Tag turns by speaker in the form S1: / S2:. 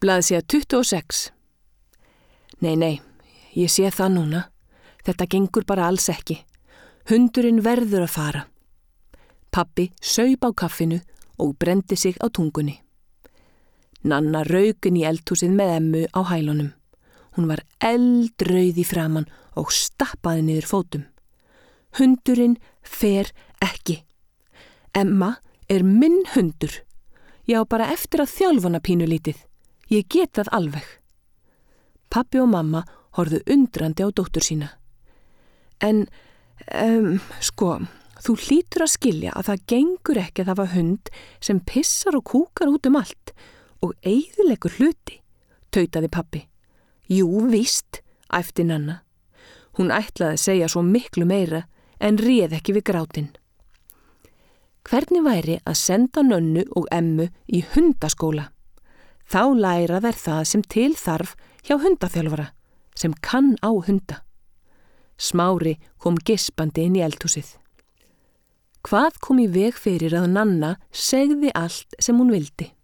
S1: Blaðsíða 26. Nei, ég sé það núna. Þetta gengur bara alls ekki. Hundurinn verður að fara. Pabbi saup á kaffinu og brendi sig á tungunni. Nanna rauk inn í eldhúsið með Emmu á hælunum. Hún var eldrauð í framan og stappaði niður fótum. Hundurinn fer ekki. Emma minn hundur. Ég á bara eftir að þjálfa hana pínulítið. Ég get það alveg. Pabbi og mamma horfðu undrandi á dóttur sína. En, þú hlýtur að skilja að það gengur ekki að hafa hund sem pissar og kúkar út um allt og eyðileggur hluti, tautaði pabbi. Jú, víst, æpti Nanna. Hún ætlaði að segja svo miklu meira en réð ekki við grátinn. Hvernig væri að senda Nönnu og Emmu í hundaskóla? Þá læra þær það sem til þarf hjá hundaþjálfara, sem kann á hunda. Smári kom geispandi inn í eldhúsið. Hvað kom í veg fyrir að Nanna segði allt sem hún vildi?